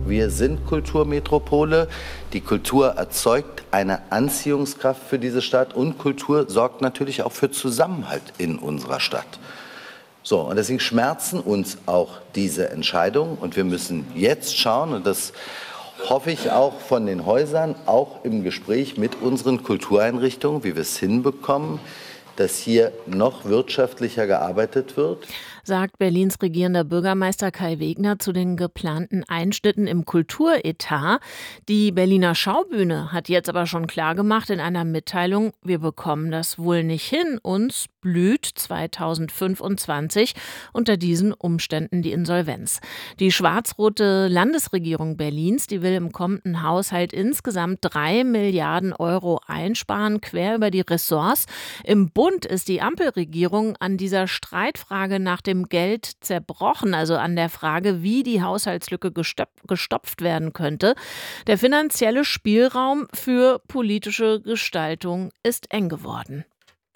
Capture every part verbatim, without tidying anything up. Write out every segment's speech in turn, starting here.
Wir sind Kulturmetropole. Die Kultur erzeugt eine Anziehungskraft für diese Stadt und Kultur sorgt natürlich auch für Zusammenhalt in unserer Stadt. So, und deswegen schmerzen uns auch diese Entscheidungen und wir müssen jetzt schauen, und das hoffe ich auch von den Häusern, auch im Gespräch mit unseren Kultureinrichtungen, wie wir es hinbekommen, dass hier noch wirtschaftlicher gearbeitet wird. Sagt Berlins regierender Bürgermeister Kai Wegner zu den geplanten Einschnitten im Kulturetat. Die Berliner Schaubühne hat jetzt aber schon klargemacht in einer Mitteilung, wir bekommen das wohl nicht hin. Uns blüht zweitausendfünfundzwanzig unter diesen Umständen die Insolvenz. Die schwarz-rote Landesregierung Berlins, die will im kommenden Haushalt insgesamt drei Milliarden Euro einsparen, quer über die Ressorts. Im Bund ist die Ampelregierung an dieser Streitfrage nach dem Geld zerbrochen, also an der Frage, wie die Haushaltslücke gestopft werden könnte. Der finanzielle Spielraum für politische Gestaltung ist eng geworden.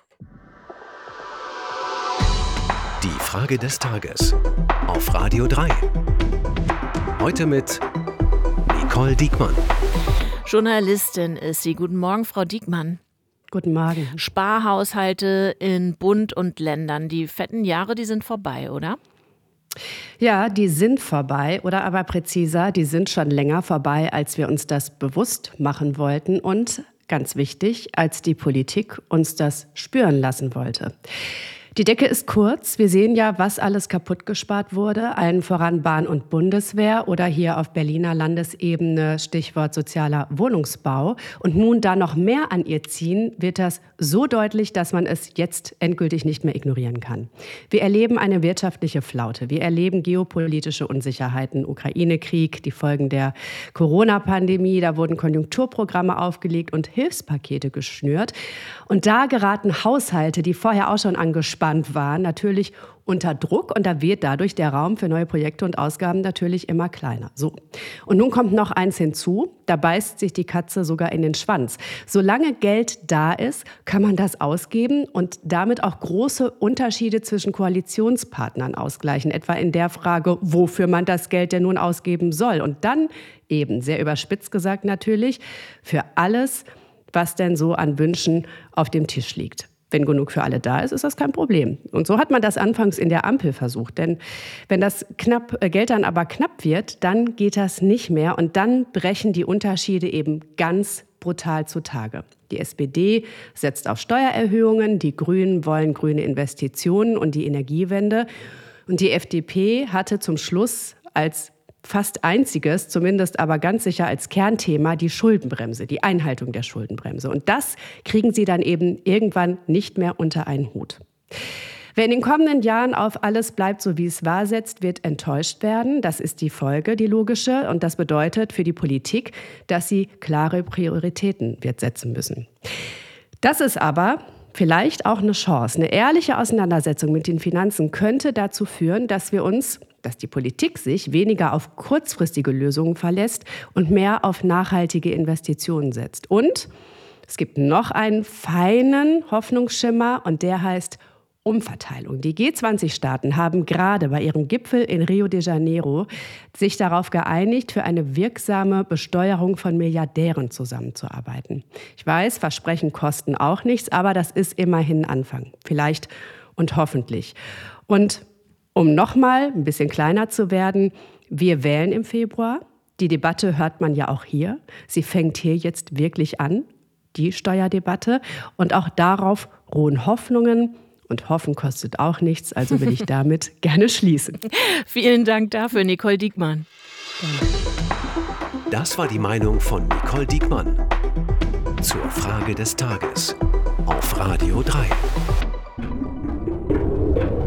Die Frage des Tages auf Radio drei. Heute mit Nicole Diekmann. Journalistin ist sie. Guten Morgen, Frau Diekmann. Guten Morgen. Sparhaushalte in Bund und Ländern. Die fetten Jahre, die sind vorbei, oder? Ja, die sind vorbei. Oder aber präziser, die sind schon länger vorbei, als wir uns das bewusst machen wollten. Und ganz wichtig, als die Politik uns das spüren lassen wollte. Die Decke ist kurz. Wir sehen ja, was alles kaputt gespart wurde. Allen voran Bahn und Bundeswehr oder hier auf Berliner Landesebene Stichwort sozialer Wohnungsbau. Und nun da noch mehr an ihr ziehen, wird das so deutlich, dass man es jetzt endgültig nicht mehr ignorieren kann. Wir erleben eine wirtschaftliche Flaute. Wir erleben geopolitische Unsicherheiten, Ukraine-Krieg, die Folgen der Corona-Pandemie. Da wurden Konjunkturprogramme aufgelegt und Hilfspakete geschnürt. Und da geraten Haushalte, die vorher auch schon angespannt waren, natürlich unter Druck und da wird dadurch der Raum für neue Projekte und Ausgaben natürlich immer kleiner. So. Und nun kommt noch eins hinzu, da beißt sich die Katze sogar in den Schwanz. Solange Geld da ist, kann man das ausgeben und damit auch große Unterschiede zwischen Koalitionspartnern ausgleichen, etwa in der Frage, wofür man das Geld denn nun ausgeben soll. Und dann eben, sehr überspitzt gesagt natürlich, für alles, was denn so an Wünschen auf dem Tisch liegt. Wenn genug für alle da ist, ist das kein Problem. Und so hat man das anfangs in der Ampel versucht. Denn wenn das knapp, äh, Geld dann aber knapp wird, dann geht das nicht mehr. Und dann brechen die Unterschiede eben ganz brutal zutage. Die S P D setzt auf Steuererhöhungen, die Grünen wollen grüne Investitionen und die Energiewende. Und die F D P hatte zum Schluss als fast einziges, zumindest aber ganz sicher als Kernthema, die Schuldenbremse, die Einhaltung der Schuldenbremse. Und das kriegen sie dann eben irgendwann nicht mehr unter einen Hut. Wer in den kommenden Jahren auf alles bleibt, so wie es war, setzt, wird enttäuscht werden. Das ist die Folge, die logische. Und das bedeutet für die Politik, dass sie klare Prioritäten wird setzen müssen. Das ist aber vielleicht auch eine Chance. Eine ehrliche Auseinandersetzung mit den Finanzen könnte dazu führen, dass wir uns, dass die Politik sich weniger auf kurzfristige Lösungen verlässt und mehr auf nachhaltige Investitionen setzt. Und es gibt noch einen feinen Hoffnungsschimmer und der heißt Umverteilung. Die G zwanzig Staaten haben gerade bei ihrem Gipfel in Rio de Janeiro sich darauf geeinigt, für eine wirksame Besteuerung von Milliardären zusammenzuarbeiten. Ich weiß, Versprechen kosten auch nichts, aber das ist immerhin ein Anfang. Vielleicht und hoffentlich. Und um nochmal ein bisschen kleiner zu werden, wir wählen im Februar. Die Debatte hört man ja auch hier. Sie fängt hier jetzt wirklich an, die Steuerdebatte. Und auch darauf ruhen Hoffnungen. Und hoffen kostet auch nichts, also will ich damit gerne schließen. Vielen Dank dafür, Nicole Diekmann. Das war die Meinung von Nicole Diekmann zur Frage des Tages auf Radio drei.